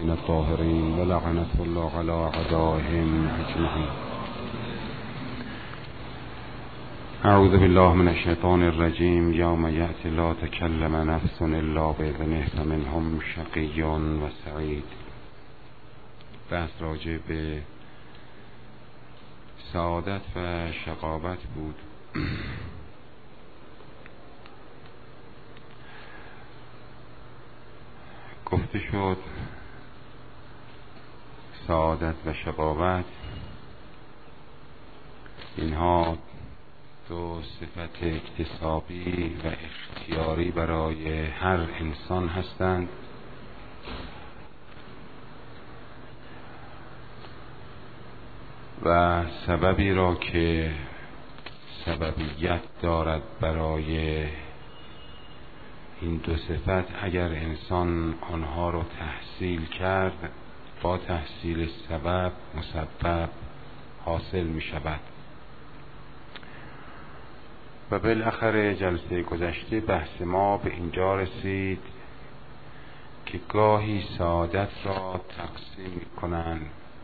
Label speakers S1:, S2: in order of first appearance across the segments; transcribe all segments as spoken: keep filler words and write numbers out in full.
S1: الطيبين الطاهرين ولعنة الله على أعدائهم أجمعين. أعوذ بالله من الشيطان الرجيم. يوم يأتي لا تكلم نفس إلا بإذنه فمنهم شقي و سعید. بحث راجع به سعادت و شقاوت بود. گفته شد سعادت و شقاوت اینها دو صفت اکتسابی و اختیاری برای هر انسان هستند و سببی را که سببیت دارد برای این دو صفت اگر انسان آنها را تحصیل کرد با تحصیل سبب مسبب حاصل می شود. و بالاخره جلسه گذشته بحث ما به اینجا رسید که گاهی سعادت را تقسیم می کنند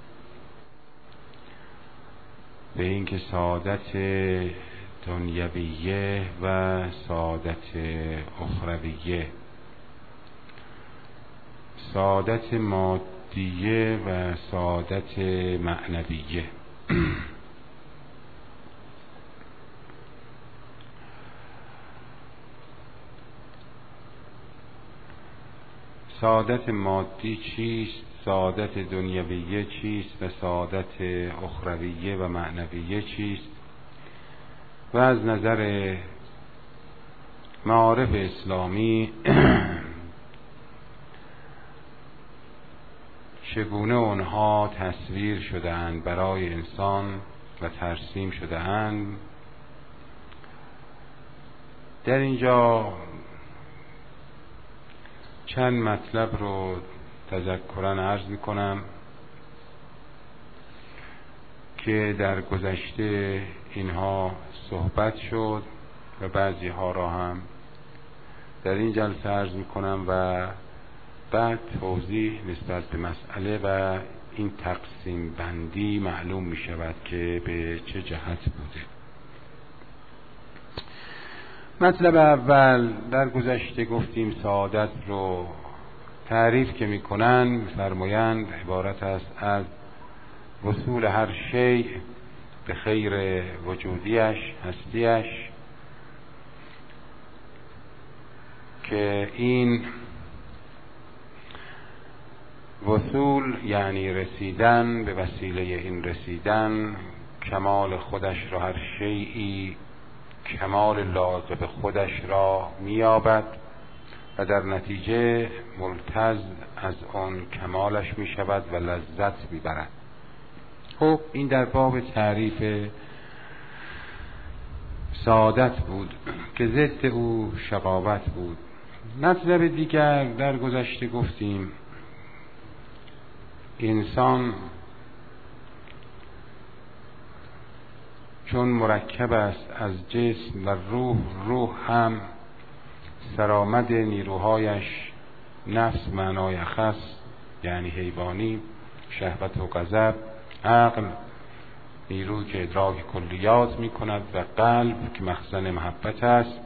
S1: به اینکه سعادت دنیویه و سعادت اخرویه، سعادت مادیه و سعادت معنویه. سعادت مادی چیست؟ سعادت دنیویه چیست؟ و سعادت اخرویه و معنویه چیست؟ و از نظر معارف اسلامی چگونه آنها تصویر شده‌اند برای انسان و ترسیم شده‌اند. در اینجا چند مطلب رو تذکراً عرض می‌کنم که در گذشته اینها صحبت شد و بعضی ها را هم در این جلسه عرض می‌کنم و بعد توضیح نسبت به مسئله و این تقسیم بندی معلوم می شود که به چه جهت بوده. مطلب اول، در گذشته گفتیم سعادت رو تعریف که می کنن می فرمایند عبارت است از وصول هر شیء به خیر وجودیش هستیش، که این وصول یعنی رسیدن، به وسیله این رسیدن کمال خودش را، هر شیئی کمال لایق به خودش را می‌یابد و در نتیجه ملتذ از آن کمالش می شود و لذت می برد. خب این در باب تعریف سعادت بود که ضد او شقاوت بود. مطلب دیگر در گذشته گفتیم انسان چون مرکب است از جسم و روح، روح هم سرآمد نیروهایش نفس معنای خاص یعنی حیوانی، شهوت و غضب، عقل نیروی که ادراک کلیات می کند و قلب که مخزن محبت است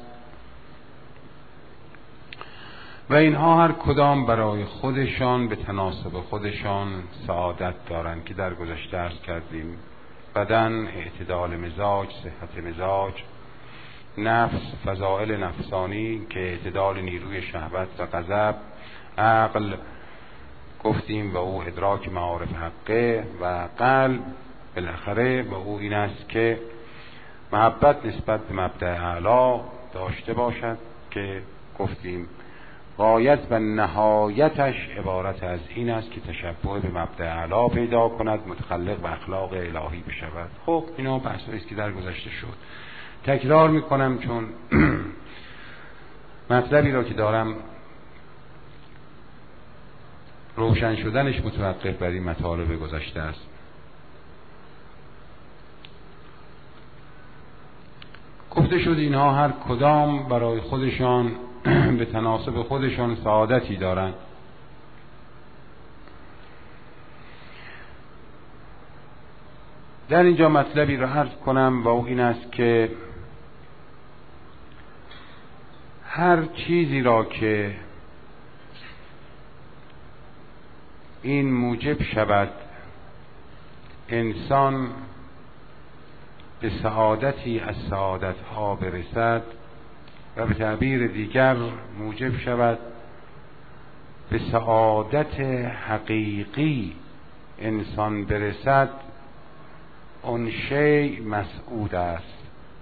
S1: و اینها هر کدام برای خودشان به تناسب خودشان سعادت دارند که در گذشته عرض کردیم. بدن اعتدال مزاج، صحت مزاج، نفس فضائل نفسانی که اعتدال نیروی شهوت و غضب، عقل گفتیم و او ادراک معارف حقه و قلب بالاخره و او این است که محبت نسبت به مبدأ اعلی داشته باشد که گفتیم غایت و نهایتش عبارت از این است که تشبه به مبدأ اعلی پیدا کند، متخلق به اخلاق الهی بشود. خب اینا بحثایی است که در گذشته شد. تکرار میکنم چون مطلبی را که دارم روشن شدنش متوقف بر این مطالب گذشته است. گفته شد اینها هر کدام برای خودشان به تناسب خودشان سعادتی دارند در اینجا مطلبی را عرض کنم و او این است که هر چیزی را که این موجب شود انسان به سعادتی از سعادتها برسد و به تعبیر دیگر موجب شود به سعادت حقیقی انسان برسد، اون شیء مسعود است.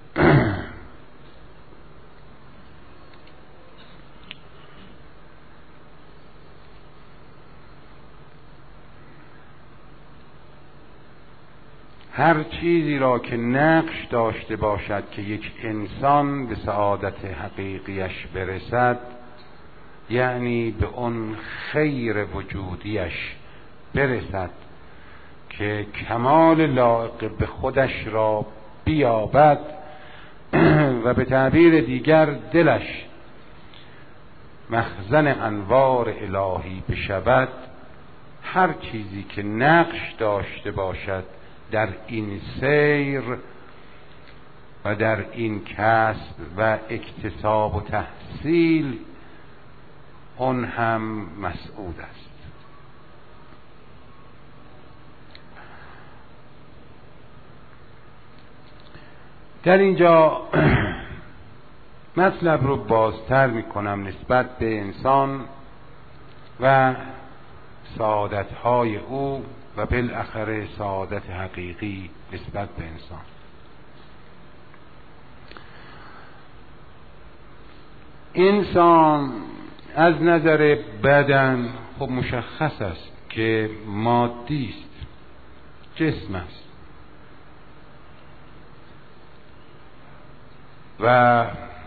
S1: هر چیزی را که نقش داشته باشد که یک انسان به سعادت حقیقیش برسد، یعنی به اون خیر وجودیش برسد که کمال لایق به خودش را بیابد و به تعبیر دیگر دلش مخزن انوار الهی بشود، هر چیزی که نقش داشته باشد در این سیر و در این کسب و اکتساب و تحصیل اون هم مسعود است. در اینجا مطلب رو بازتر می کنم نسبت به انسان و سعادتهای او و بالاخره سعادت حقیقی نسبت به انسان. انسان از نظر بدن خب مشخص است که مادی است، جسم است و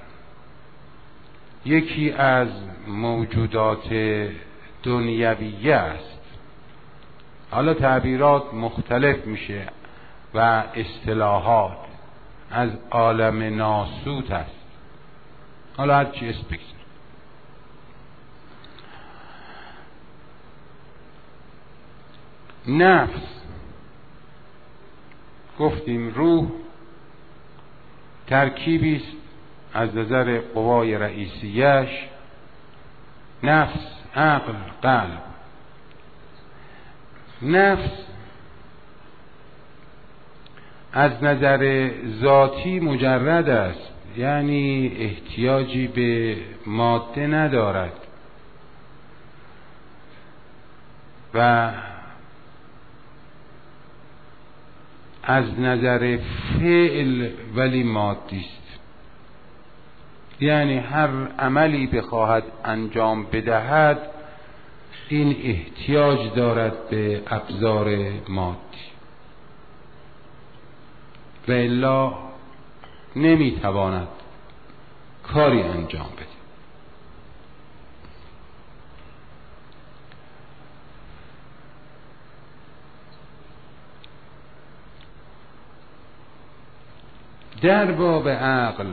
S1: یکی از موجودات دنیویه است. حالا تعبیرات مختلف میشه و اصطلاحات از عالم ناسوت است، حالا هر چی اسم بگذار. نفس گفتیم روح ترکیبی است از نظر قوای رئیسیش، نفس، عقل، قلب. نفس از نظر ذاتی مجرد است، یعنی احتیاجی به ماده ندارد و از نظر فعل ولی مادی است، یعنی هر عملی بخواهد انجام بدهد این احتیاج دارد به ابزار مادی و الا نمیتواند کاری انجام بده. در باب عقل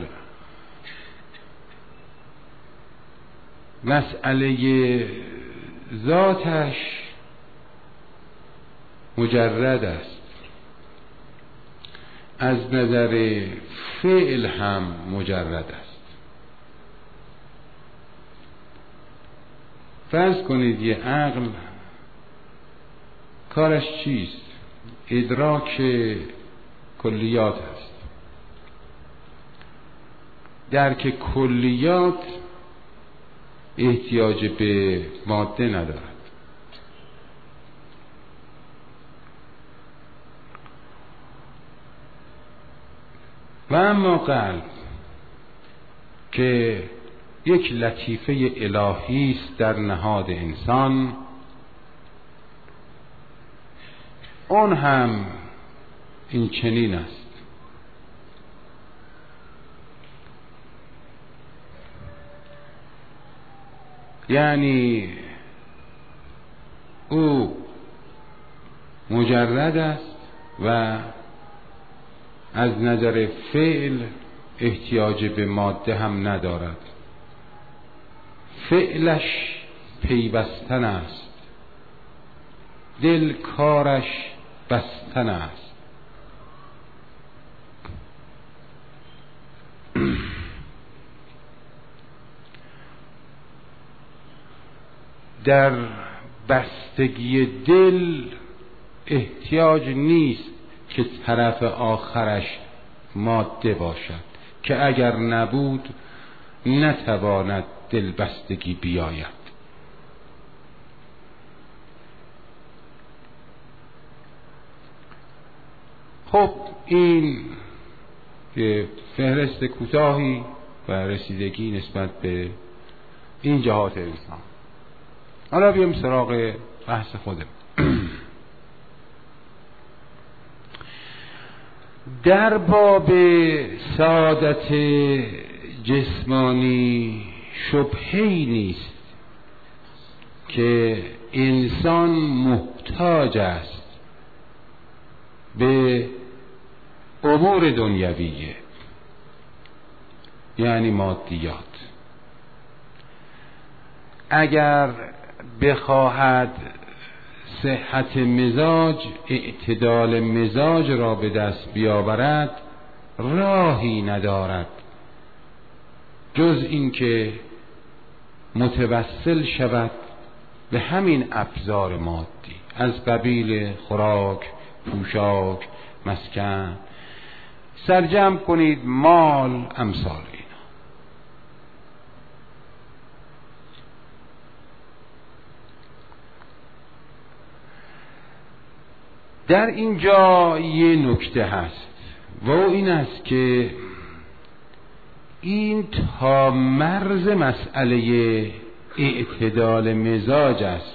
S1: مسئله ذاتش مجرد است، از نظر فعل هم مجرد است. فرض کنید یه عقل کارش چیست؟ ادراک کلیات است. درک کلیات احتیاج به ماده ندارد. و اما قلب که یک لطیفه الهی است در نهاد انسان، اون هم این چنین است. یعنی او مجرد است و از نظر فعل احتیاج به ماده هم ندارد. فعلش پیوستن است، دل کارش بستن است. در بستگی دل احتیاج نیست که طرف آخرش ماده باشد، که اگر نبود نتواند دل بستگی بیاید. خب این که فهرست کوتاهی و رسیدگی نسبت به این جهات انسان. حالا بیام سراغ بحث خودم. در باب سعادت جسمانی شبهه‌ای نیست که انسان محتاج است به امور دنیویه، یعنی مادیات. اگر بخواهد صحت مزاج، اعتدال مزاج را به دست بیاورد، راهی ندارد جز این که متوسل شود به همین ابزار مادی، از قبیل خوراک، پوشاک، مسکن، سرجم کنید مال، امثال اینا. در اینجا یه نکته هست و این است که این تا مرز مسئله اعتدال مزاج است،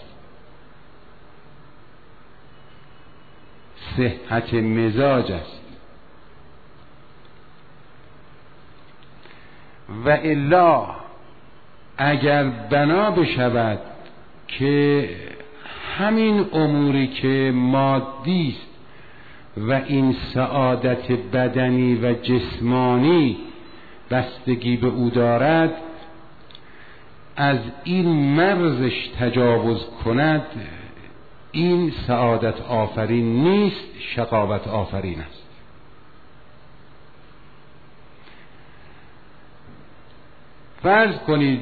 S1: صحت مزاج است، و الا اگر بنا بشود که همین اموری که مادی است و این سعادت بدنی و جسمانی بستگی به او دارد، از این مرزش تجاوز کند، این سعادت آفرین نیست، شقاوت آفرین است. فرض کنید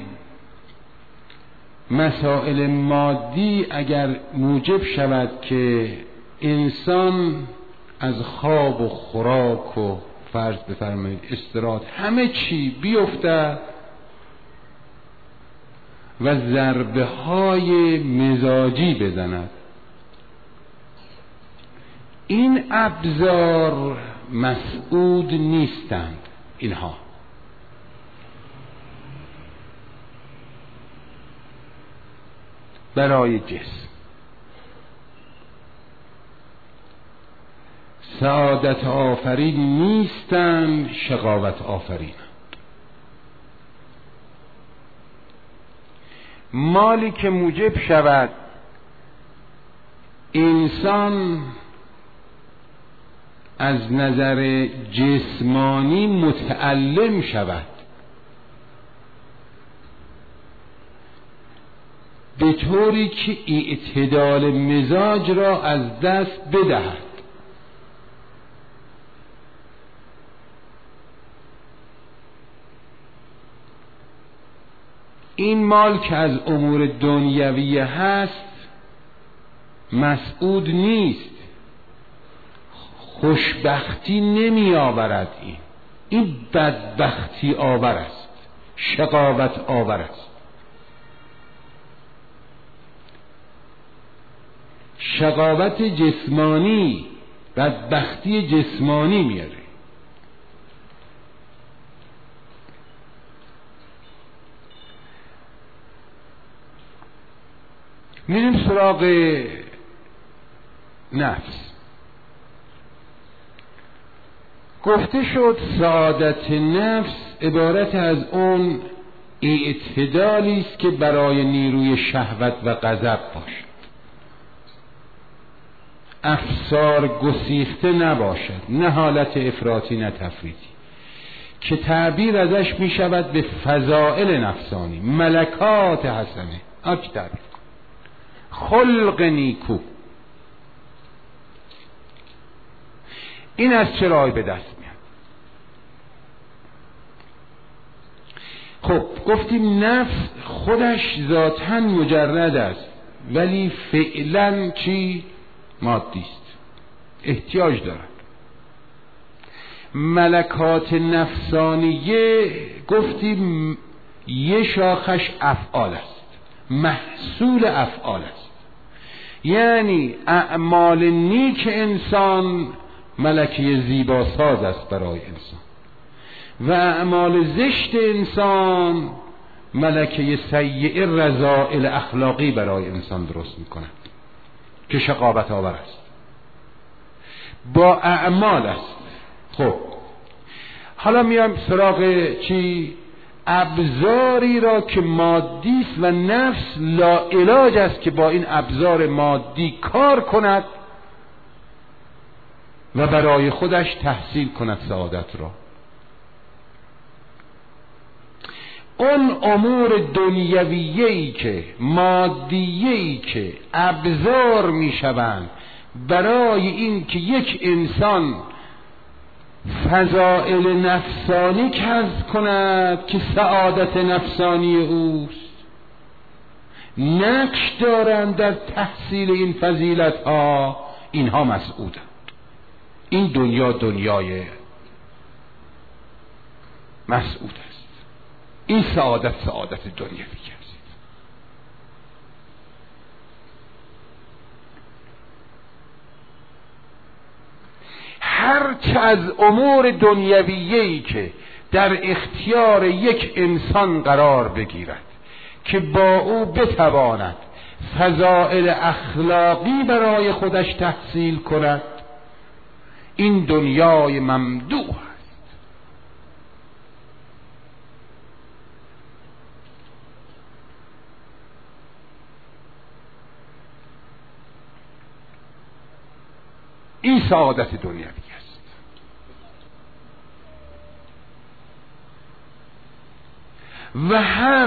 S1: مسائل مادی اگر موجب شود که انسان از خواب و خوراک و فرض بفرمایید استراحت همه چی بیفته و ضربه های مزاجی بزند، این ابزار مسعود نیستند. اینها برای جسم سعادت آفرین نیستند، شقاوت آفرین. مالی که موجب شود انسان از نظر جسمانی متألم شود، به طوری که اعتدال مزاج را از دست بدهد، این مال که از امور دنیویه هست مسعود نیست، خوشبختی نمی آورد، این این بدبختی آور است، شقاوت آور است. شقاوت جسمانی بدبختی جسمانی میاره. میریم سراغ نفس. گفته شد سعادت نفس عبارت از اون اعتدالی است که برای نیروی شهوت و غضب باشد، افسار گسیخته نباشد، نه حالت افراطی نه تفریطی، که تعبیر ازش می شود به فضائل نفسانی، ملکات حسنه، آنچه تعبیر خلق نیکو. این از چه راهی به دست میاد؟
S2: خب گفتیم نفس خودش ذاتاً مجرد است ولی فعلاً چی؟ مادی است، احتیاج دارد. ملکات نفسانیه گفتیم یه شاخش افعال است، محصول افعال است. یعنی اعمال نیک انسان ملکه زیباساز است برای انسان و اعمال زشت انسان ملکه سیئ رذائل اخلاقی برای انسان درست می‌کند که شقاوت آور است. با اعمال است. خب حالا میام سراغ چی؟ ابزاری را که مادی است و نفس لا علاج است که با این ابزار مادی کار کند و برای خودش تحصیل کند سعادت را. اون امور دنیویه‌ای که مادیه‌ای که ابزار میشوند برای این که یک انسان فضائل نفسانی کسب کند که سعادت نفسانی اوست، نقش دارند در تحصیل این فضیلت ها، اینها مسعودند. این دنیا دنیای مسعود است. این سعادت سعادت دنیوی است. هرچه از امور دنیویه‌ای که در اختیار یک انسان قرار بگیرد که با او بتواند فضائل اخلاقی برای خودش تحصیل کند، این دنیای ممدوح است. این سعادت دنیوی است. و هر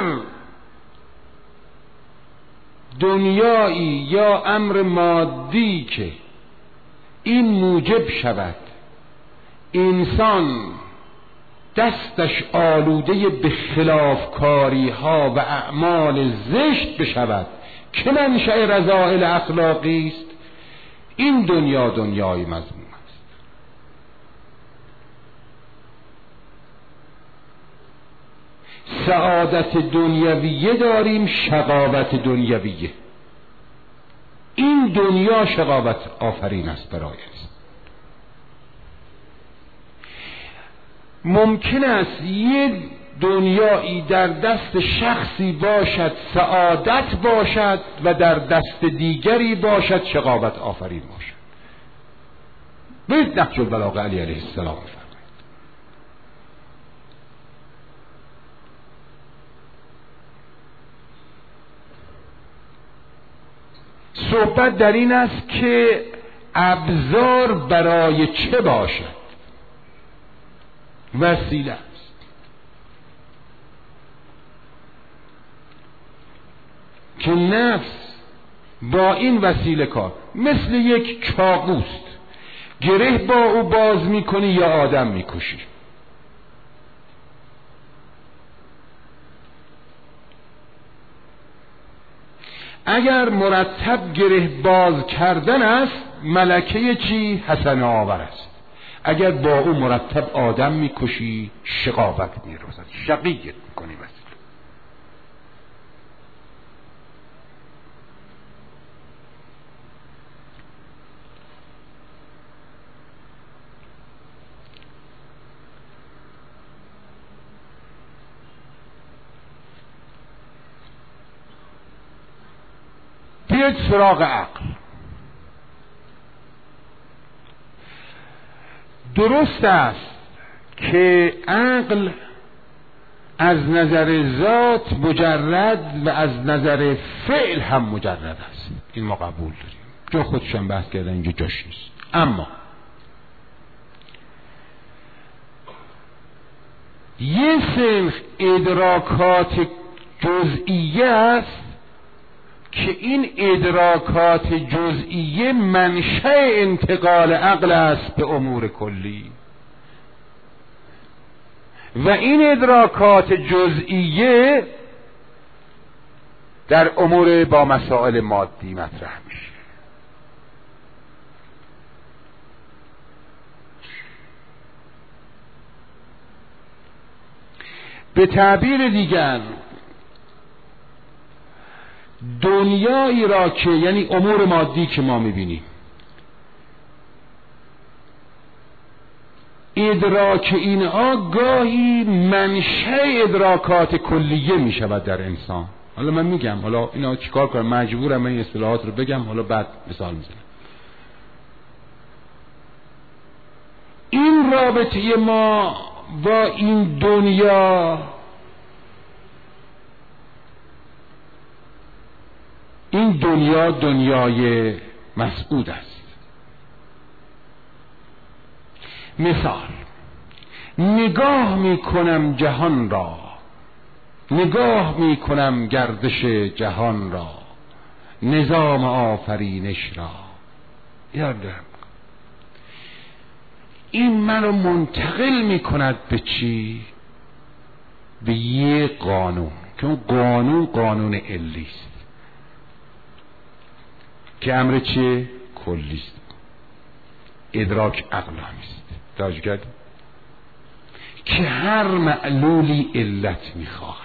S2: دنیایی یا امر مادی که این موجب شود انسان دستش آلوده به خلافکاری ها و اعمال زشت بشود که منشأ رذائل اخلاقی است، این دنیا دنیای مذموم است. سعادت دنیویه داریم، شقاوت دنیویه. این دنیا شقاوت آفرین است برای انسان. ممکن است یه دنیایی در دست شخصی باشد سعادت باشد و در دست دیگری باشد شقاوت آفرین باشد. برید نهج البلاغه علی علیه السلام فرمایید. صحبت در این است که ابزار برای چه باشد؟ وسیله است. که نفس با این وسیله کار مثل یک چاقوست، گره با او باز میکنی یا آدم میکشی. اگر مرتب گره باز کردن است ملکه چی؟ حسنه آور است. اگر با او مرتب آدم میکشی شقاوت میروزد، شقیت میکنی. بس بیاید سراغ عقل. درست است که عقل از نظر ذات مجرد و از نظر فعل هم مجرد است. این ما قبول داریم، جا خودشان بحث کردن، اینجا جاش نیست. اما یه سنخ ادراکات جزئیه است که این ادراکات جزئیه منشأ انتقال عقل است به امور کلی. و این ادراکات جزئیه در امور با مسائل مادی مطرح میشه. به تعبیر دیگر دنیایی را که یعنی امور مادی که ما میبینیم ادراک اینها گاهی منشأ ادراکات کلیه میشود در انسان. حالا من میگم حالا اینا چیکار کنم، مجبورم این اصطلاحات رو بگم، حالا بعد مثال میزنم. این رابطه ما با این دنیا این دنیا دنیای مسعود است. مثال نگاه میکنم جهان را، نگاه میکنم گردش جهان را، نظام آفرینش را یادم این منو منتقل میکند به چی؟ به یه قانون که اون قانون قانون علی است که امر چه؟ کلی است، ادراک عقلانی است. توجه کردید که هر معلولی علت میخواهد.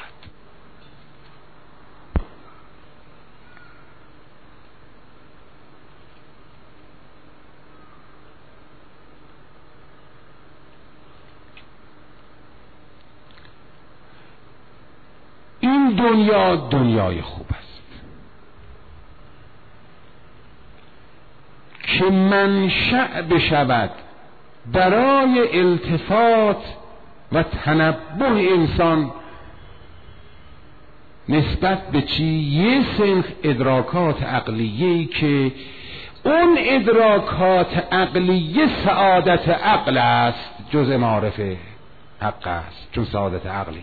S2: این دنیا دنیای خوب است که منشأ بشود برای التفات و تنبه انسان نسبت به چی؟ یه سنخ ادراکات عقلیه‌ای که اون ادراکات عقلیه سعادت عقل است، جزء معارف حق است، چون سعادت عقلی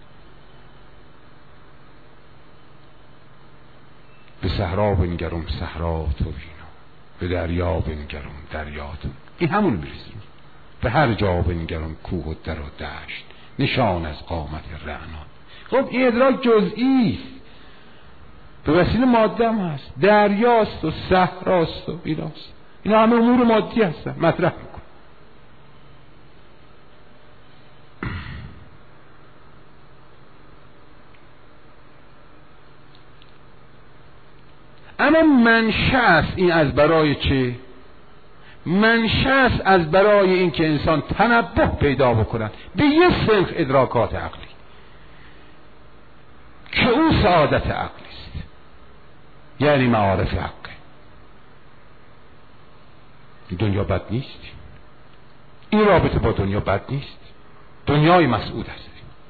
S2: به صحرا بنگرم صحرا تو بینم، به دریا بنگرم دریا تو. این همون میرسیم. به هر جا بنگرم کوه و در و دشت، نشان از قامت رعنا. خب این ادراک جزئی است، به وسیله ماده هم هست، دریاست و صحراست و ایناست. اینا همه امور مادی هستن، مطرح میکن. اما منشأ است این از برای چه؟ منشأ است از برای این که انسان تنبه پیدا بکنن به یه سنخ ادراکات عقلی که اون سعادت عقلی است، یعنی معارف حق. دنیا بد نیست، این رابطه با دنیا بد نیست، دنیای مسعود است.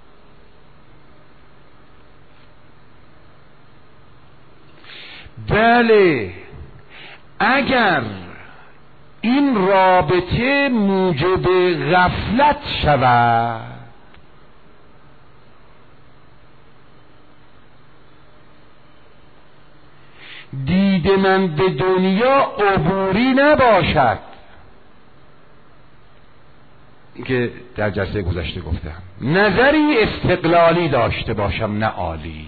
S2: بله اگر این رابطه موجب غفلت شود، دید من به دنیا عبوری نباشد، که در جلسه گذشته گفتم، نظری استقلالی داشته باشم نه عالی.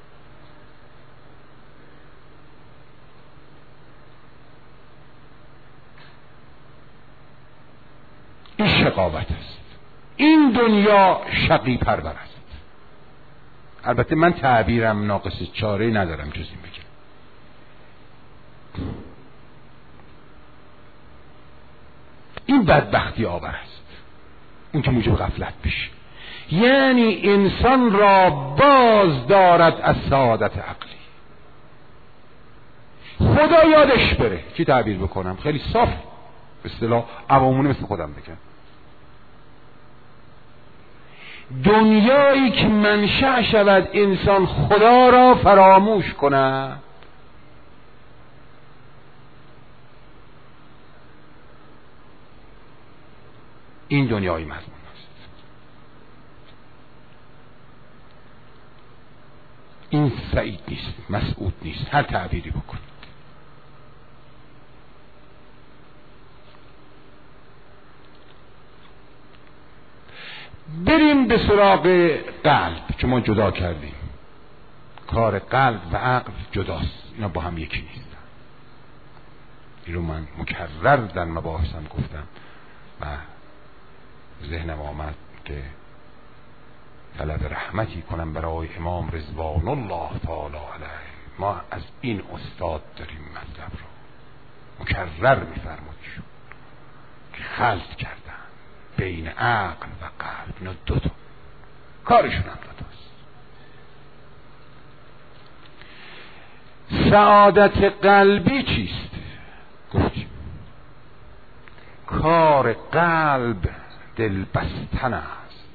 S2: این شقاوت است، این دنیا شقی پرور است. البته من تعبیرم ناقص چاره ندارم جز این بگم. این بدبختی آور است، اون که موجب غفلت بشه، یعنی انسان را باز دارد از سعادت عقلی. خدا یادش بره، چی تعبیر بکنم؟ خیلی صاف اصطلاح عوامونه مثل خودم بگم. دنیایی که منشأ شود انسان خدا را فراموش کند، این دنیای مضمون است. این سعید نیست، مسعود نیست، هر تعبیری بکنید. بریم بریم به سراغ قلب که ما جدا کردیم. کار قلب و عقل جداست، اینا با هم یکی نیستن. این رو من مکرر در مباحثم گفتم و ذهنم آمد که طلب رحمتی کنم برای امام رضوان الله تعالی علیه. ما از این استاد داریم مطلب رو مکرر میفرمایشون که خلط کردن بین عقل و قلب. اینا دوتا کارشون هم دوتاست. سعادت قلبی چیست؟ گفتیم کار قلب دل بستن است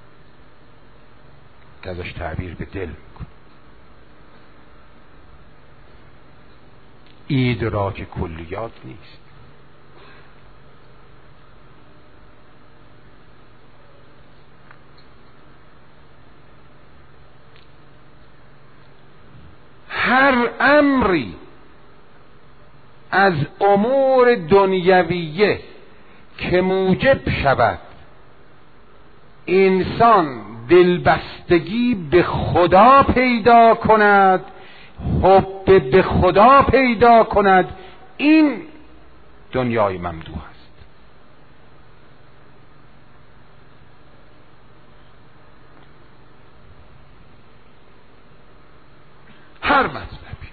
S2: که ازش تعبیر به دل میکن. ایدراک کلیات نیست. هر امری از امور دنیویه که موجب شود انسان دلبستگی به خدا پیدا کند، حب به خدا پیدا کند، این دنیای ممدوح است. هر مطلبی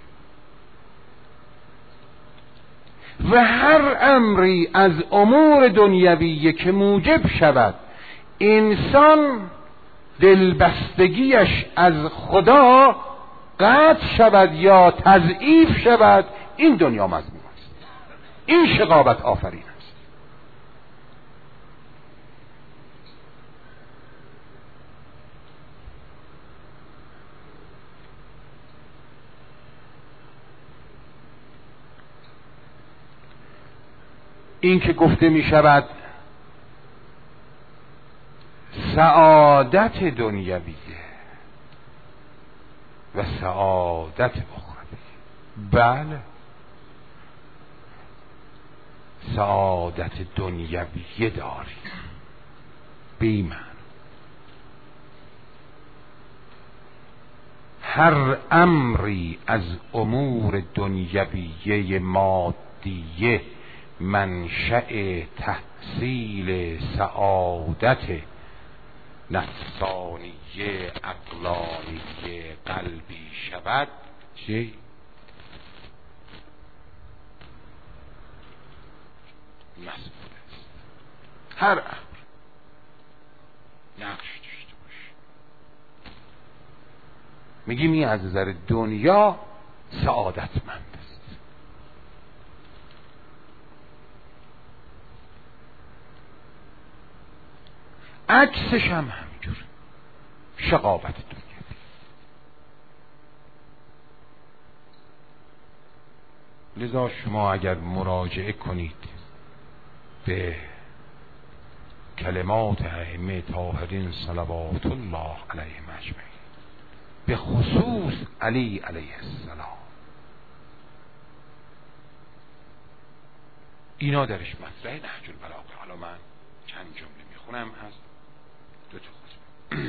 S2: و هر امری از امور دنیویه که موجب شود انسان دلبستگیش از خدا قطع شود یا تضعیف شود، این دنیا مذموم است. این شقاوت آفرین است. این که گفته می شود سعادت دنیویه و سعادت اخروی، بله سعادت دنیویه داریم بیمن. هر امری از امور دنیویه مادیه منشأ تحصیل سعادت نفسانیه عقلانیه قلبی شود، چی؟ مسئول است. هر امر نقش داشته باشه. میگیم این از نظر دنیا سعادتمند است. عکسش هم همینجور، شقاوت دنیوی. لذا شما اگر مراجعه کنید به کلمات ائمه طاهرین صلوات الله علیهم اجمعین، به خصوص علی علیه السلام، اینا درش مطرح نهج البلاغه. حالا من چند جمله میخونم از دو تا خطبه.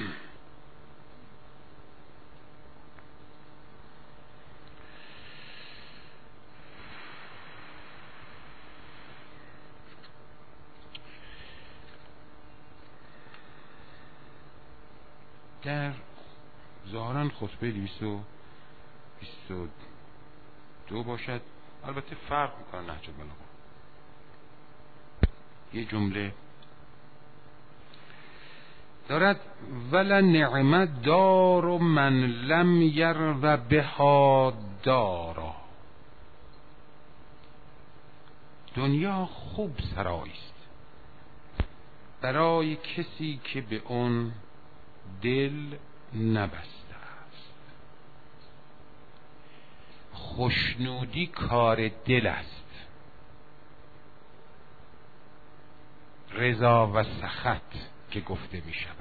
S2: در ظاهرا خطبه دویست و بیست و دو باشد، البته فرق میکنه نهج البلاغه. یه جمله دارد ولا نعمت دار و من لم یر و بها دارا. دنیا خوب سرایی است برای کسی که به اون دل نبسته است. خوشنودی کار دل است. رضا و سخط که گفته می شود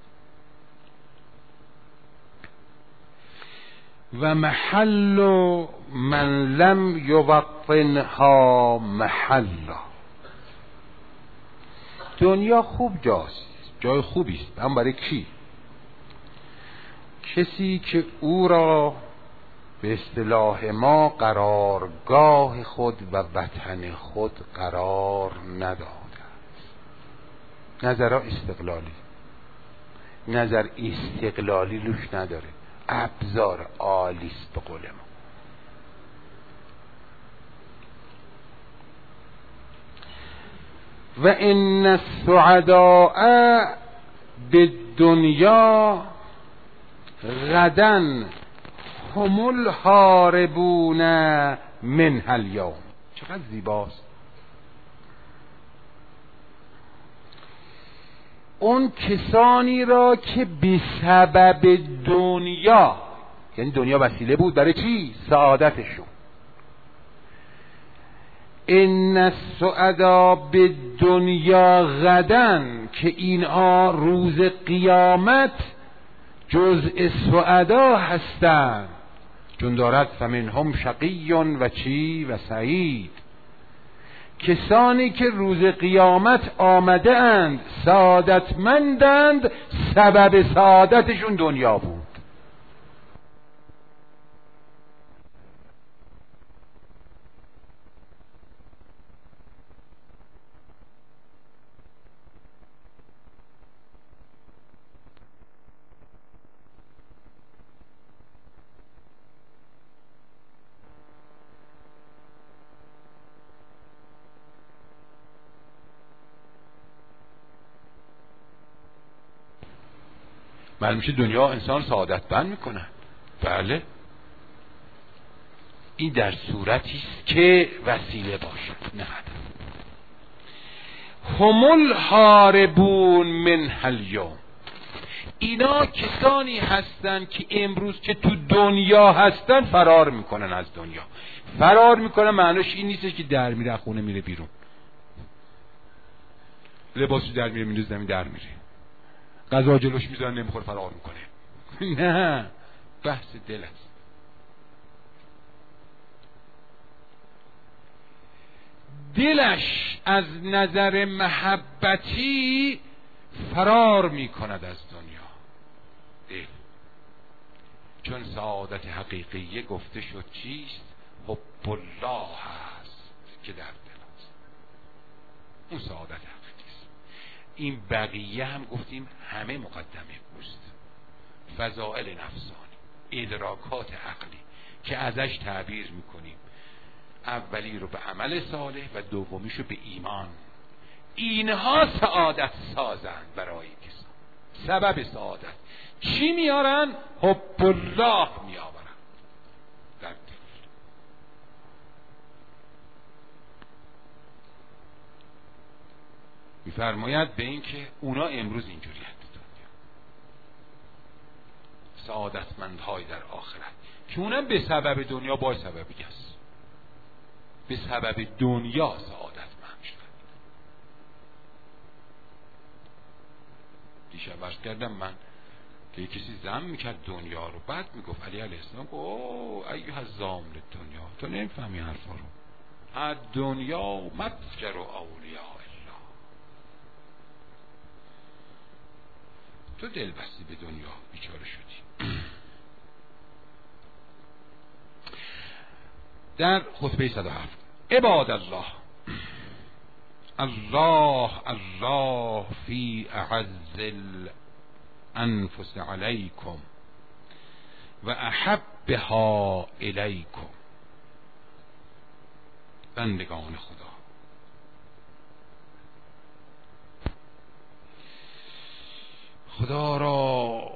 S2: و محل من لم یوطنها محلا. دنیا خوب جاست جای خوبی است، اما برای کی؟ کسی که او را به اصطلاح ما قرارگاه خود و وطن خود قرار نداده است. نظرها استقلالی، نظر استقلالی روش نداره، ابزار عالیست به قول ما. و ان السعداء بالدنیا غدا هم الهاربون منها اليوم. چقدر زیباست. اون کسانی را که به سبب دنیا، یعنی دنیا وسیله بود برای چی؟ سعادتشون. ان السعداء بالدنیا غدا، که اینها روز قیامت جزء سعدا هستند، چون دارد فمنهم شقی و چی و سعید. کسانی که روز قیامت آمده اند سعادتمندند، سبب سعادتشون دنیا بود. معلوم میشه دنیا انسان سعادتمند میکنه. بله، این در صورتی است که وسیله باشد نه هدف. هم الهاربون منها اليوم، اینا کسانی هستند که امروز که تو دنیا هستن فرار میکنن از دنیا. فرار میکنن معنیش این نیست که در میره خونه میره بیرون، لباسش در میره میره زمین در میره، غذا جلوش میذارن نمیخوره فرار میکنه. نه، بحث دل است. دلش از نظر محبتی فرار میکند از دنیا. دل، چون سعادت حقیقیه گفته شد چیست؟ حب الله هست که در دل است. اون سعادت حقیقی. این بقیه هم گفتیم همه مقدمه اوست. فضائل نفسانی، ادراکات عقلی که ازش تعبیر میکنیم، اولی رو به عمل صالح و دومیش رو به ایمان. اینها سعادت سازند برای کسان. سبب سعادت چی میارن؟ حب الله میآورن در دل. میفرماید به این که اونا امروز اینجوری هست دنیا، سعادتمندهای در آخرت، که اونم به سبب دنیا با سببی است، به سبب دنیا سعادتمند شدن. دیشب عرض کردم من که کسی ذم میکرد دنیا رو، بعد میگفت علی علیه السلام اوه ایها الزامل دنیا، تو نمیفهمی حرفا رو، الدنیا متجر و اولیاء، تو دل بستی به دنیا بیچاره شدی. در خطبه صد و هفت عباد الله، الله الله فی اعز الانفس علیکم و احبها الیکم. بندگان خدا، خدا را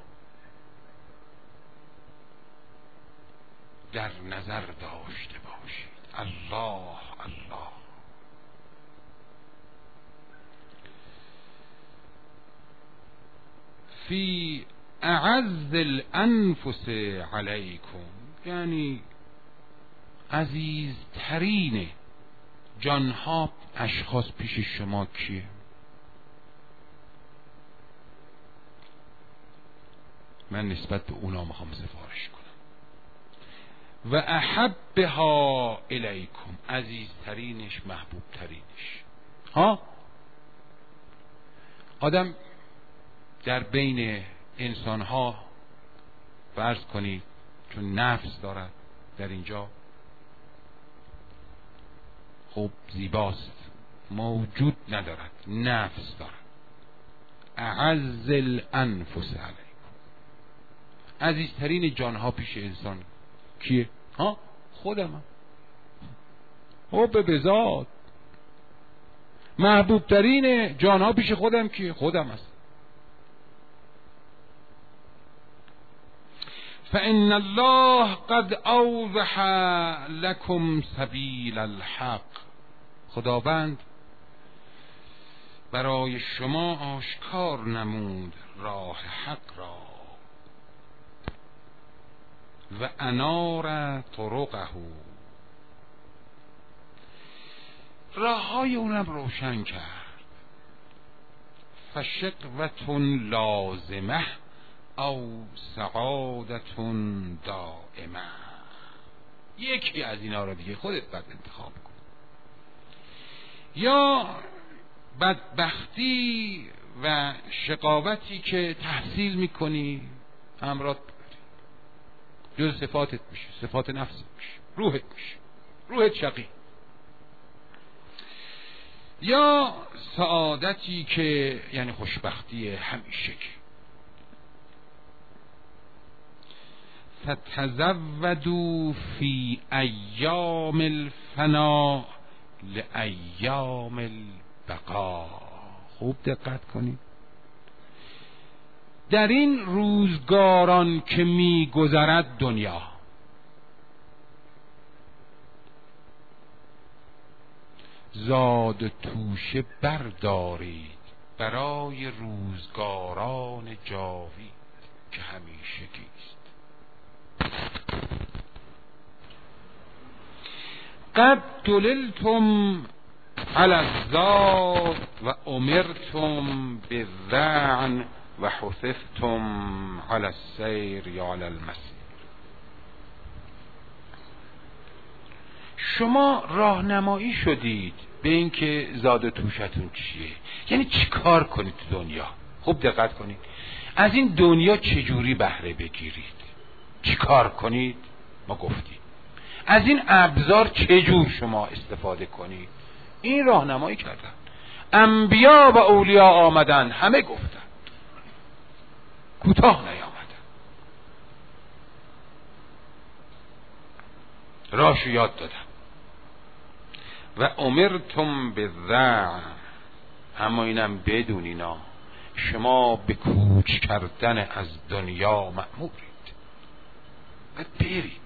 S2: در نظر داشته باشید. الله الله. فی اعز الانفس علیکم، یعنی عزیزترین جانها اشخاص پیش شما کیه؟ من نسبت به اونا میخوام سفارش کنم. و احبها الیکم، عزیزترینش، محبوب ترینش. ها آدم
S1: در بین انسان ها فرض کنید، چون نفس دارد در اینجا، خب زیباست، موجود ندارد، نفس دارد. اعز الانفس علیکم، عزیزترین جانها پیش انسان کیه؟ ها خودم. حب بذات، محبوب ترین جانها پیش خودم کیه؟ خودم است. فإن الله قد اوضح لكم سبیل الحق، خداوند برای شما آشکار نمود راه حق را. و انار طرقه، راه های اونم روشن کرد. فشقوة لازمه او سعادة دائمه، یکی از اینا رو دیگه خودت باید انتخاب کن. یا بدبختی و شقاوتی که تحصیل میکنی همراه جز صفاتت میشه، صفات نفست میشه، روحت میشه، روحت شقی. یا سعادتی که یعنی خوشبختی همیشگی. فتزودوا فی ایام الفنا لایام البقا. خوب دقت کنید، در این روزگاران که میگذرد دنیا، زاد توشه بردارید برای روزگاران جاوید که همیشگی است. قد دللتم علی الذات و امرتم بالذعن و حثثتم علی السیر یا علی المسیر. شما راهنمایی شدید به این که زاد توشتون چیه، یعنی چی کار کنید تو دنیا. خوب دقت کنید، از این دنیا چجوری بهره بگیرید، چی کار کنید. ما گفتیم از این ابزار چجور شما استفاده کنید. این راهنمایی کردن انبیا و اولیا، آمدن همه گفتن، کوتاه نیامدن، راشو یاد دادن. و امرتم بالذعن، اما اینم بدون اینا شما به کوچ کردن از دنیا مأمورید، باید برید.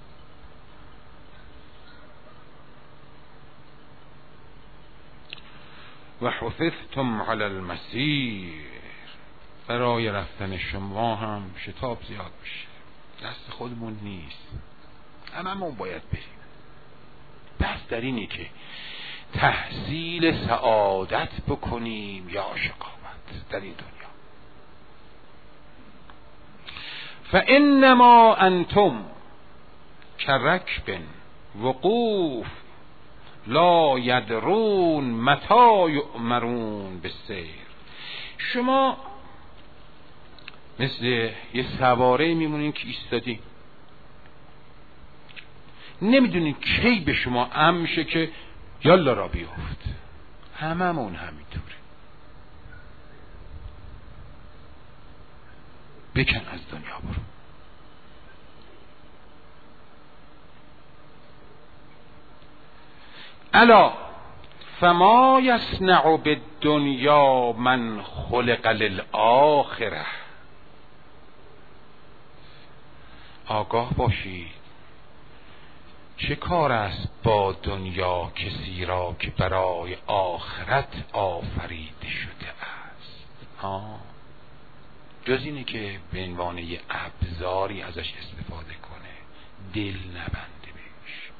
S1: و حثثتم علی المسیر، برای رفتن شما هم شتاب زیاد میشه، دست خودمون نیست، هممون باید بریم. بس در اینی که تحصیل سعادت بکنیم یا شقاوت در این دنیا. فانما انتم کرکب وقوف لا یدرون متی یؤمرون بالسیر. شما مثل یه سواره میمونین که ایستادین، نمیدونین کی به شما امر میشه که یالا را بیافت. هممون همینطوره. بکن از دنیا برو. الا فما یصنع بالدنیا من خلق للآخره. آگاه باشید، چه کار است با دنیا کسی را که برای آخرت آفریده شده است. ها، جز اینه که به عنوان یه ابزاری ازش استفاده کنه، دل نبنده بهش.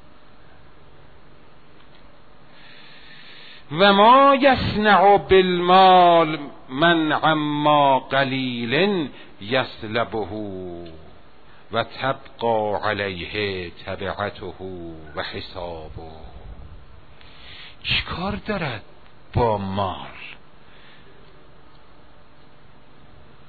S1: و ما یصنع بالمال من عما قلیل یسلبه و تبقى علیه تبعته و حسابه. چیکار دارد با مال؟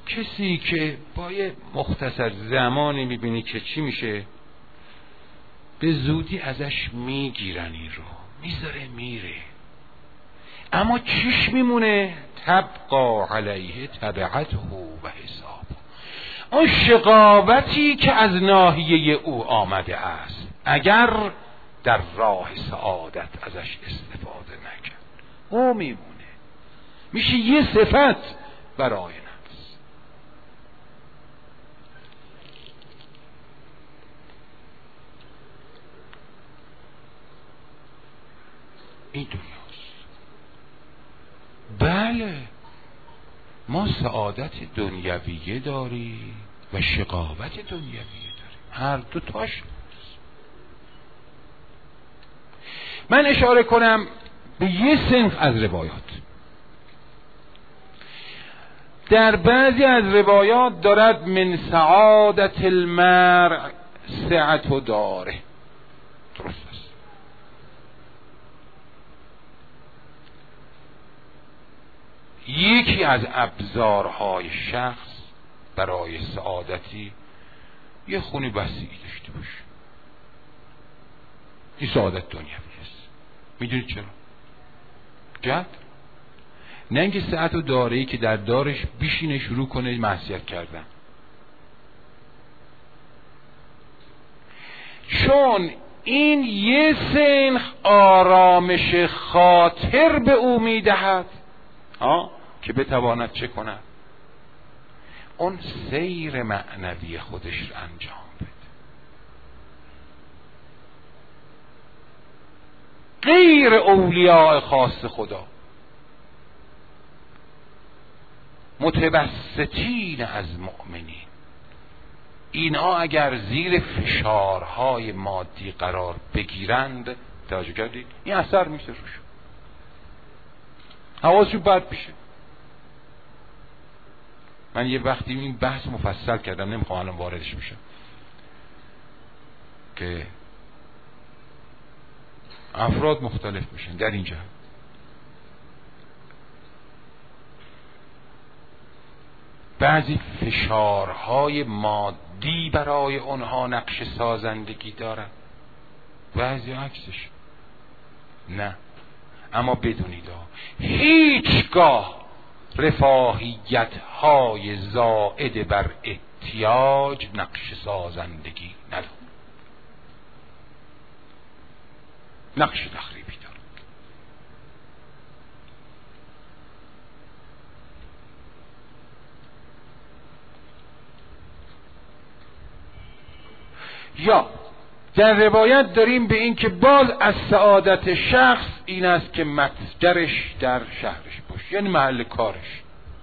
S2: کسی که با یه مختصر زمانی میبینی که چی میشه، به زودی ازش میگیرن، این رو میذاره میره، اما چیش میمونه؟ تبقا علیه تبعته و حساب، اون شقاوتی که از ناحیه او آمده است اگر در راه سعادت ازش استفاده نکرد، او میمونه، میشه یه صفت برای نفس. این دنیاست. بله ما سعادت دنیویه داریم و شقاوت دنیویه داریم، هر دو تاش. من اشاره کنم به یه صنف از روایات. در بعضی از روایات دارد من سعادت المرء سعت و داره، درست است. یکی از ابزارهای شخص برای سعادتی یه خونه وسیعی داشته باشه، این سعادت دنیوی است. میدونید چرا؟ جد نه اینکه سعت و داره‌ای که در دارش بیشینه شروع کنه معصیت کردن، چون این یه سنخ آرامش خاطر به او میدهد ها که بتواند چه کند؟ اون سیر معنوی خودش رو انجام بده. غیر اولیاء خاص خدا، متوسطین از مؤمنین، اینها اگر زیر فشارهای مادی قرار بگیرند، توجه کردید؟ این اثر میشه روش، حواسشون بد میشه. من یه وقتی این بحث مفصل کردم، نمیخوام الان واردش بشم، که افراد مختلف میشن در اینجا. بعضی فشارهای مادی برای اونها نقش سازندگی دارن، بعضی عکسش نه. اما بدونید هیچگاه رفاهیت های زائد بر احتیاج نقش سازندگی نداره، نقش تخریبی داره. یا در روایت داریم به این که باز از سعادت شخص این است که متجرش در شهرش باشه، یعنی محل کارش.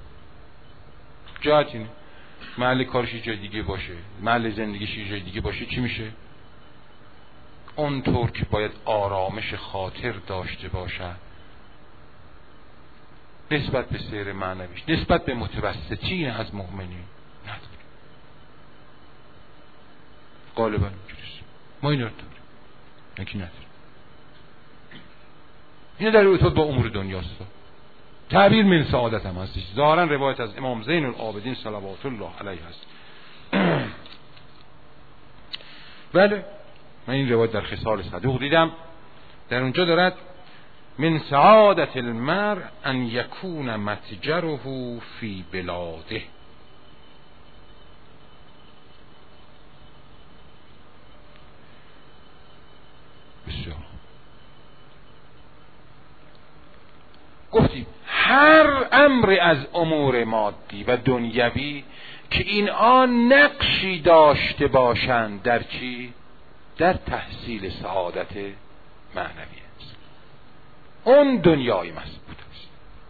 S2: جهت اینه محل کارش یه جای دیگه باشه، محل زندگیش یه جای دیگه باشه، چی میشه؟ اونطور که باید آرامش خاطر داشته باشه نسبت به سیر معنویش، نسبت به متوسطین از مؤمنین نداره. غالبا اینجوریست، ما این رو داریم، یکی نداره. این در ارتباط با امور دنیاست. تعبیر من سعادت هم هستش. ظاهرا روایت از امام زین العابدین صلوات الله علیه هست. بله من این روایت در خصال صدوق دیدم، در اونجا دارد من سعادت المرء ان یکون متجره فی بلاده. بسیار گفتیم هر امر از امور مادی و دنیوی که این آن نقشی داشته باشند در چی؟ در تحصیل سعادت معنوی است، اون دنیای مضبوط است.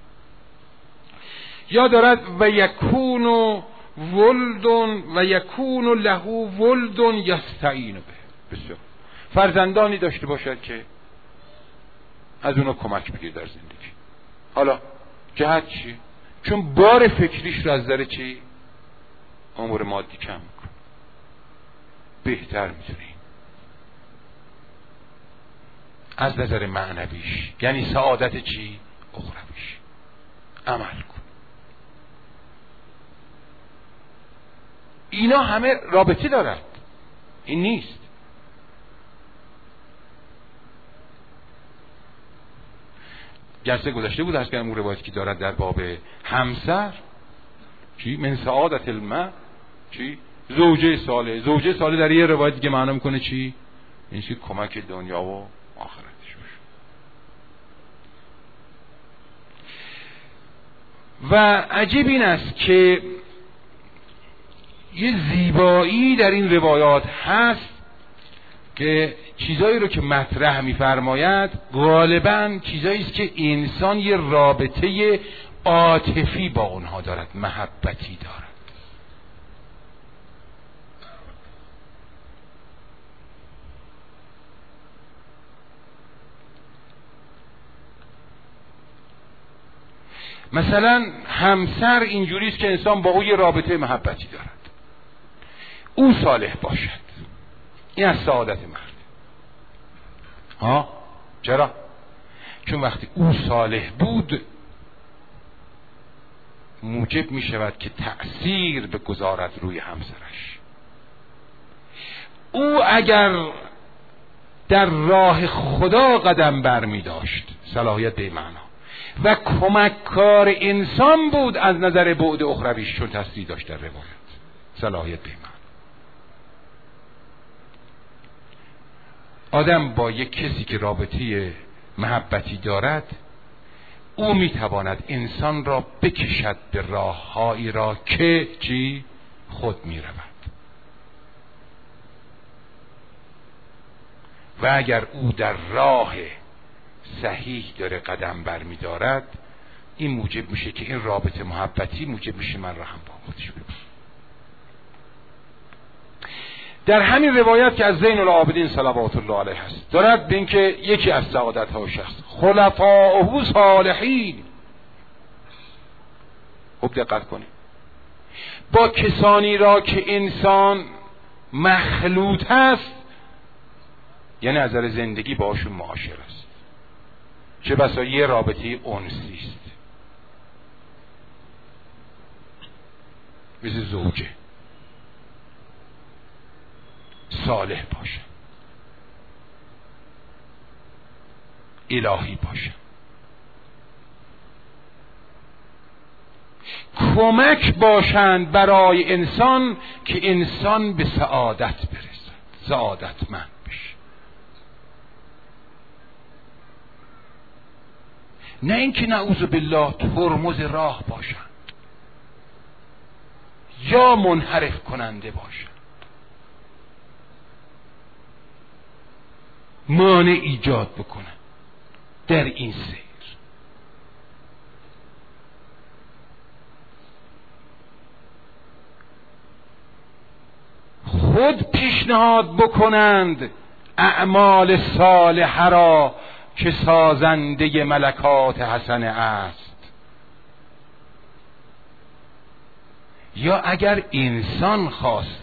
S2: یا دارد و یکون ولدون و یکون له ولدون یستعین به، بسیار فرزندانی داشته باشد که از اونو کمک بگیر در زندگی. حالا جهت چی؟ چون بار فکریش رو از نظر چی؟ امور مادی کم میکن، بهتر میتونی از نظر معنویش، یعنی سعادت چی؟ اخرویش عمل کن. اینا همه رابطه دارد، این نیست. جلسه گذشته بود از که اون روایتی که دارد در باب همسر، چی؟ من سعادت المرء، چی؟ زوجه صالح. زوجه صالح در یه روایت دیگه معنا میکنه چی؟ این چی؟ کمک دنیا و آخرتش باشه. و عجیب این است که یه زیبایی در این روایات هست که چیزایی رو که مطرح می‌فرماید غالباً چیزایی است که انسان یه رابطه عاطفی با اونها دارد، محبتی دارد. مثلا همسر اینجوری است که انسان با او یه رابطه محبتی دارد، او صالح باشد، این از سعادت مرد. ها چرا؟ چون وقتی او صالح بود موجب می شود که تأثیر بگذارد روی همسرش. او اگر در راه خدا قدم بر می داشت، صلاحیت به معنا، و کمک کار انسان بود از نظر بعد اخرویش، چون تصریح داشت در روایت، صلاحیت به معنا. آدم با یک کسی که رابطه محبتی دارد، او میتواند انسان را بکشد به راههایی را که چی؟ خود میرود. و اگر او در راه صحیح داره قدم بر میدارد، این موجب میشه که این رابطه محبتی موجب میشه من را هم با خودش ببرم. در همین روایت که از زین العابدین صلوات الله علیه هست، دارد به این که یکی از سعادت های شخص خلفاءه صالحین. خوب دقت کنید، با کسانی را که انسان مخلوط هست، یعنی از نظر زندگی باشون معاشر است، چه بسا یه رابطه انسی است، مثل زوجه، صالح باشه، الهی باشه، کمک باشند برای انسان که انسان به سعادت برسد، سعادتمند بشه. نه اینکه نعوذ بالله ترمز راه باشند یا منحرف کننده باشند، مانع ایجاد بکنن در این سیر. خود پیشنهاد بکنند اعمال صالحه را که سازنده ملکات حسنه است، یا اگر انسان خواست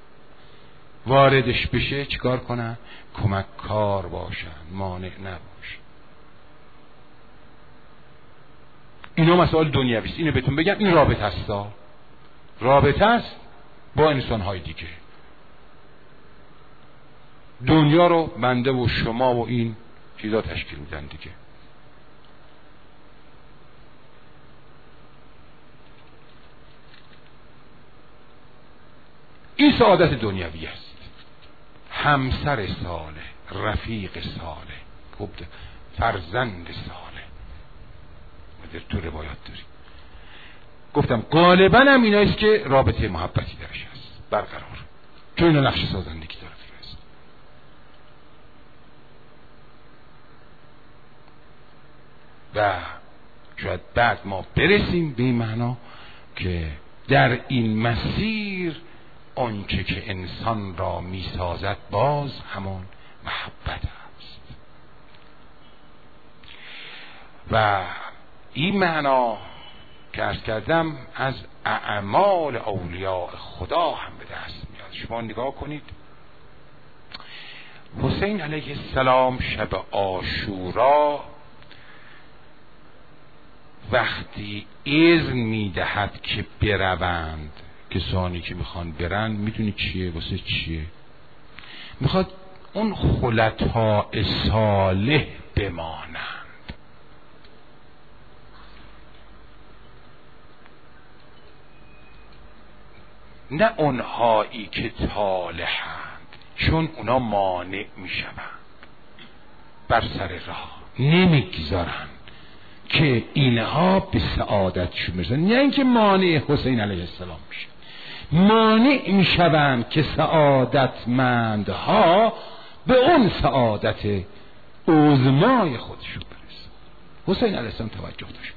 S2: واردش بشه چیکار کنن؟ کمک کار باشن، مانع نباشن. اینا مسائل دنیوی است. اینو بهتون بگم، این رابطه است، رابطه است با انسان‌های دیگه. دنیا رو بنده و شما و این چیزا تشکیل میدن دیگه. این سعادت دنیوی است. همسر صالح، رفیق صالح، خوب ده. فرزند صالح در تو روایات داری. گفتم غالبا هم اینایست که رابطه محبتی درش هست برقرار، چون اینا نقش سازندگی داره. و شاید بعد ما برسیم به این معنا که در این مسیر آنچه که انسان را میسازد باز همون محبت است. و این معنا که عرض کردم از اعمال اولیاء خدا هم به دست میاد. شما نگاه کنید، حسین علیه السلام شب عاشورا وقتی اذن میدهد که بروند کسانی که میخوان برن میدونی چیه؟ واسه چیه؟ میخواد اون خلطاء صالح بمانند. نه اونهایی که طالحند، چون اونا مانع میشوند بر سر راه، نمیگذارن که اینها به سعادتشون برسن. نه اینکه مانع حسین علیه السلام میشه، مانع میشوند که سعادتمندها به اون سعادت عظمای خودشون برسن. حسین علیه السلام توجه داشت،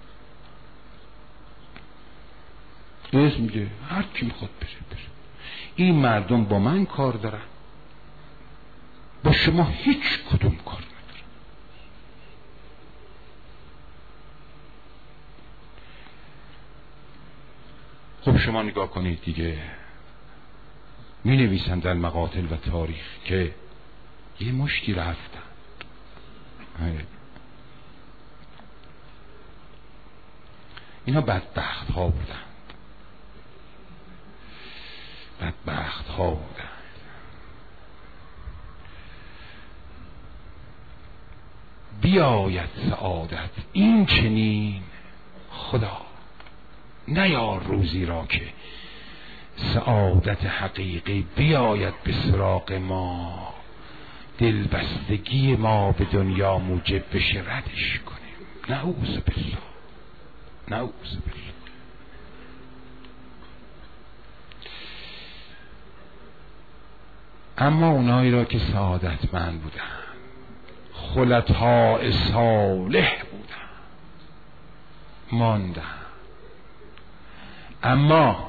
S2: درست میگه هر کی میخواد بره بره، این مردم با من کار دارن، با شما هیچ کدوم کار ندارن. خب شما نگاه کنید دیگه، می نویسن در مقاتل و تاریخ که یه مشتی رفتن، اینا بدبخت ها بودن، بدبخت ها بودن. بیاید سعادت این چنین خدا، نیار روزی را که سعادت حقیقی بیاید به سراغ ما، دلبستگی ما به دنیا موجب بشه ردش کنیم. نعوذ بالله، نعوذ بالله. اما اونایی را که سعادتمند بودن، خلطاء صالح بودن، ماندن. اما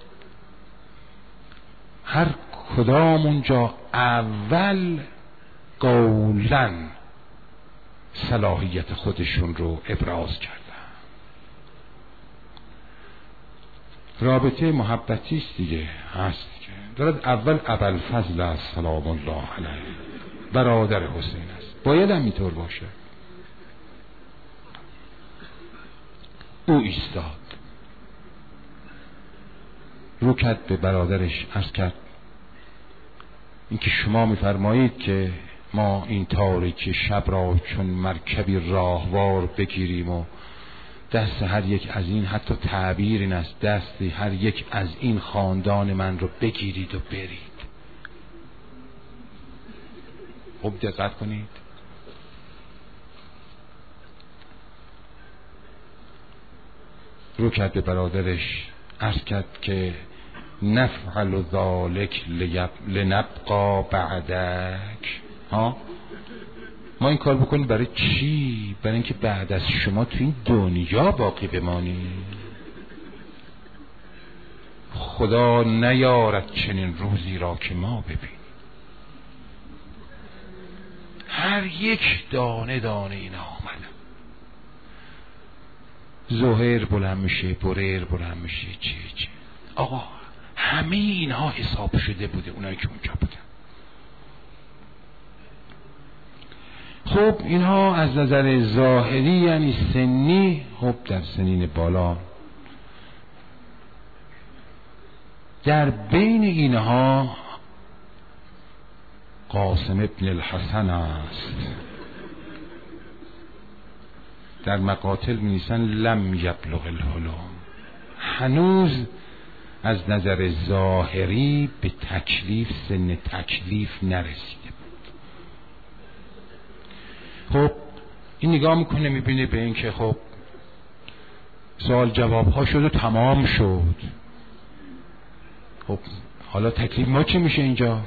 S2: هر کدام اونجا اول قولاً صلاحیت خودشون رو ابراز کردن. رابطه محبتی است دیگه، هست که دارد اول ابوالفضل است سلام الله علیه، برادر حسین است، باید هم اینطور باشه. او ایستاد، رو کرد به برادرش، عرض کرد اینکه شما میفرمایید که ما این تاریکی شب را چون مرکبی راهوار بگیریم و دست هر یک از این، حتی تعبیر این است، دست هر یک از این خاندان من رو بگیرید و برید. خوب دقت کنید، رو کرد به برادرش، عرض کرد که نفعل ذالک لنبقا بعدک. ها ما این کار بکنیم برای چی؟ برای اینکه بعد از شما تو این دنیا باقی بمانیم. خدا نیارد چنین روزی را که ما ببینیم. هر یک دانه دانه اینا آمدن، زهیر بلند میشه، بریر بلند میشه، چه چه آقا همه اینها حساب شده بوده، اونایی که اونجا بودن. خب اینها از نظر ظاهری یعنی سنی، خب در سنین بالا. در بین اینها قاسم ابن الحسن است. در مقاتل می نویسن لم یبلغ الحلم، هنوز از نظر ظاهری به تکلیف، سن تکلیف نرسیده بود. خب این نگاه میکنه، میبینه به این که خب سوال جواب ها شد و تمام شد. خب حالا تکلیف ما چه میشه اینجا؟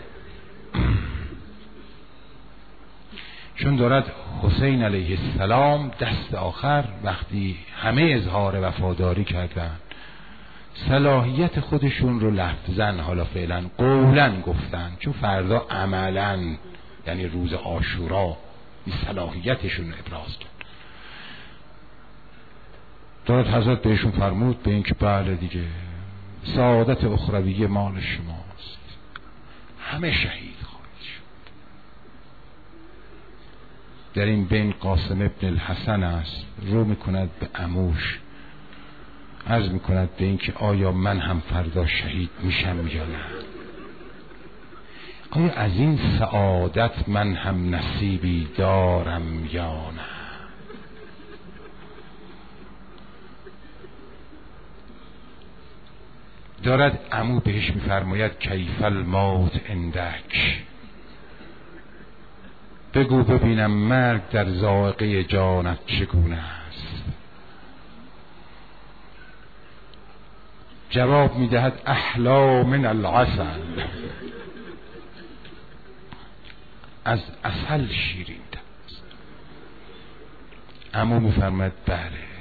S2: چون دارد حسین علیه السلام دست آخر وقتی همه اظهار وفاداری کردن، صلاحیت خودشون رو لفظن، حالا فعلا قولن گفتن، چون فردا عملا یعنی روز عاشورا این صلاحیتشون رو ابراز کرد. دارد حضرت بهشون فرمود به این که بله دیگه سعادت اخروی مال شماست، همه شهید خواهید شد. در این بین قاسم ابن الحسن است، رو میکند به عموش، عرض میکند به این که آیا من هم فردا شهید میشم یا نه؟ آیا از این سعادت من هم نصیبی دارم یا نه؟ دارد عمو بهش میفرماید کیف الموت عندک، بگو ببینم مرگ در ذائقه جانت چگونه است. جواب میدهد احلا من العسل، از عسل شیرین است. عمو میفرماید بله.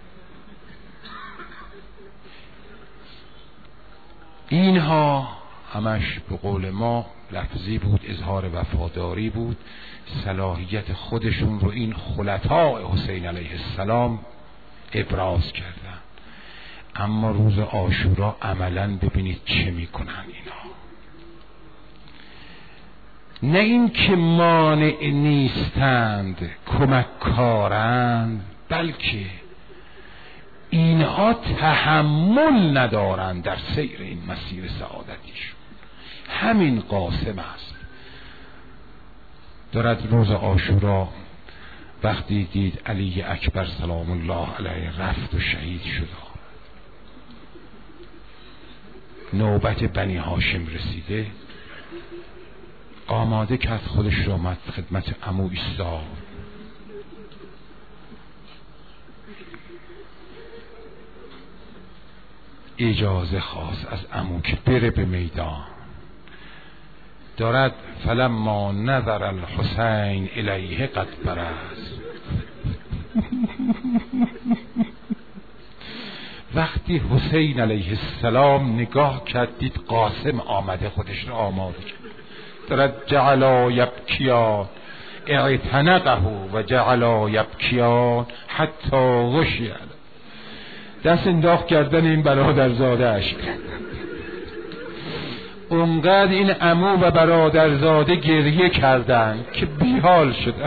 S2: اینها همش به قول ما لفظی بود، اظهار وفاداری بود، صلاحیت خودشون رو این خلفای حسین علیه السلام ابراز کردن. اما روز عاشورا عملاً ببینید چه میکنن اینا. نه این که مانع نیستند، کمک کارند، بلکه اینها تحمل ندارند در سیر این مسیر سعادتیشون. همین قاسم است. دارد روز عاشورا وقتی دید علی اکبر سلام الله علیه رفت و شهید شد، نوبت بنی هاشم رسیده، آماده کرد خودش را آمد خدمت عمو ایستاد. اجازه خواست از عمو که بره به میدان. دارد فلما نظر الحسین الیه قد برز، وقتی حسین علیه السلام نگاه کرد دید قاسم آمده، خودش را آماده کرد. دارد جعلا یبکیان اعتنقه و جعلا یبکیان حتی غشی، دست انداخت کردن این برادرزاده اش. اونقدر این عمو و برادرزاده گریه کردن که بیحال شدن.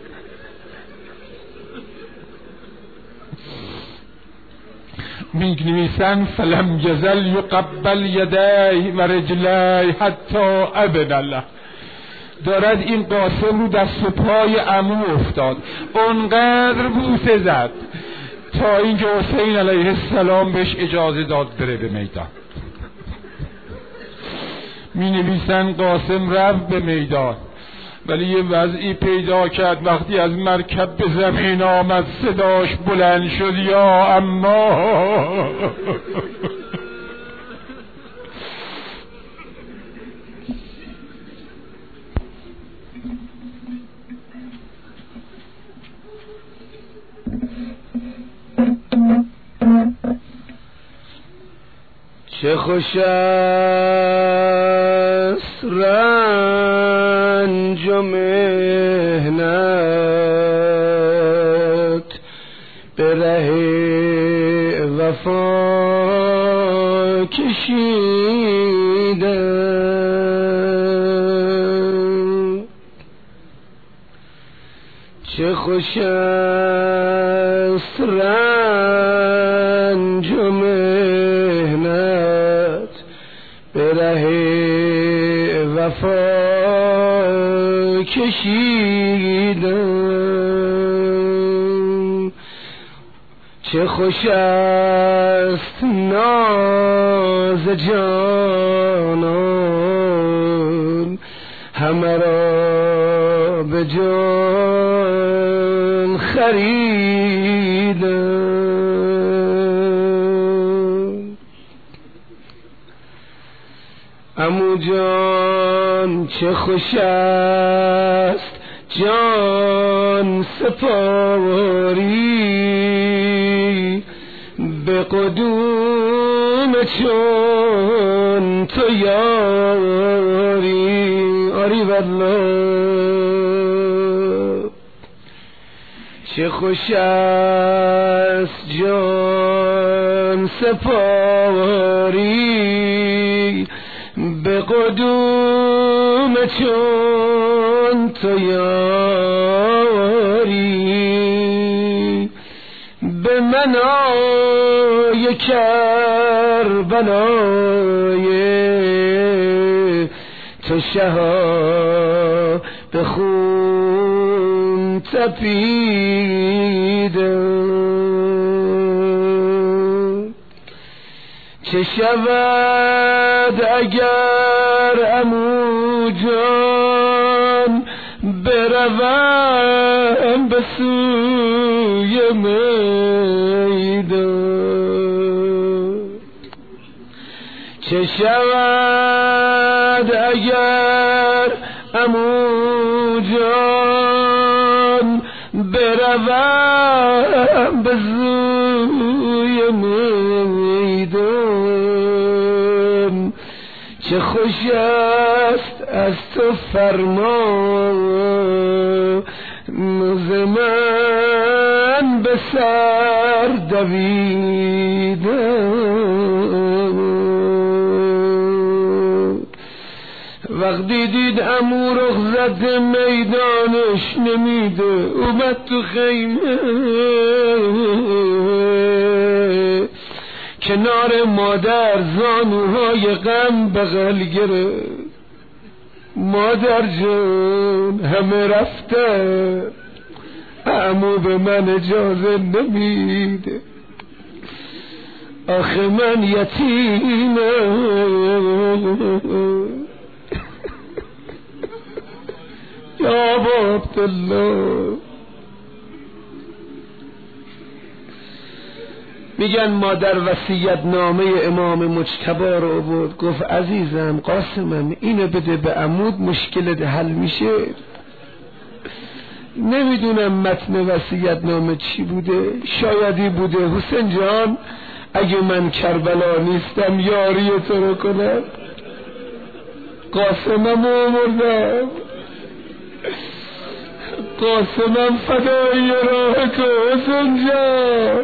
S2: می‌نویسن فلم یزل یقبل یدیه و رجلیه حتی ابن الله. دارد این قاسم رو دست و پای عمو افتاد، اونقدر بوسه زد تا اینکه حسین علیه السلام بهش اجازه داد بره به میدان. می نویسن قاسم رفت به میدان، ولی یه وضعی پیدا کرد وقتی از مرکب به زمین آمد صداش بلند شد یا اما.
S3: چه خوش است رنج و مهنت به ره وفا کشیدن. چه خوش است رنج و مهنت به ره وفا کشیدن. چه خوش است ناز جانان همه را به جان خریدن. عمو جان چه خوش است جان سپاری به قدوم چون تو یاری. آری والله چه خوش است جان سپاری به قدوم چون تو یاری. به بنای کربلای تو شها به خون تپیده. چه شود اگر عمو جان بروم به سوی میدان؟ چه شود اگر عمو جان بروم به سوی میدان؟ چه خوش است از تو فرمان ز من به سر دویدن. وقتی دید عمو رخصت میدانش نمیده اومد تو خیمه کنار مادر زانوهای غم بغل گرفت. مادر جان همه رفته عمو به من اجازه نمیده، آخه من یتیمم. یا ابا عبدالله میگن مادر وصیت نامه امام مجتبی رو آورد، گفت عزیزم قاسمم اینو بده به عمود مشکلت حل میشه. نمیدونم متن وصیت نامه چی بوده، شایدی بوده حسین جان اگه من کربلا نیستم یاری تو رو کنم. قاسمم آوردم، قاسمم فدای راه تو حسین جان.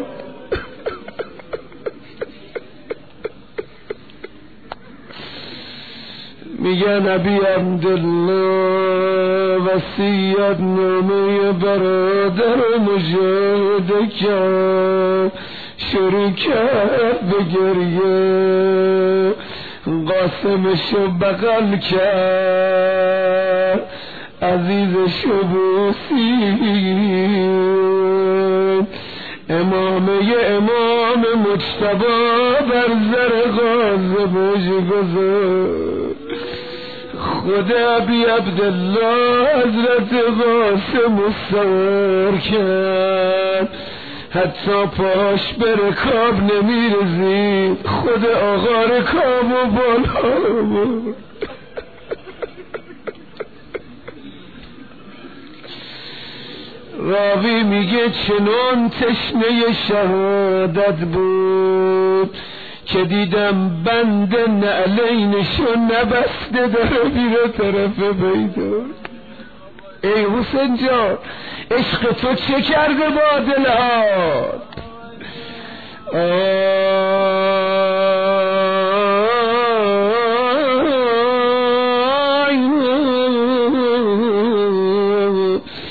S3: میگه نبی عبدالله وصیت نامه برادر مجاهده کرد، شروع کرد به گریه، قاسمشو بغل کرد، عزیزشو بوسید. امامه امام مجتبی بر زر قاسمش گذاشت. خدا بی عبدالله حضرت قاسم سوار کرد، حتی پاش به رکاب نمیرزید، خود آقا رکاب و بالا بود. راوی میگه چنان تشنه شهادت بود که دیدم بند نعلینشو نبسته داره میره طرف بیدار. ای حسین جان عشق تو چه کرده با دلهات؟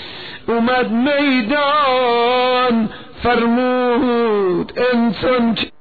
S3: اومد میدان فرمود انسان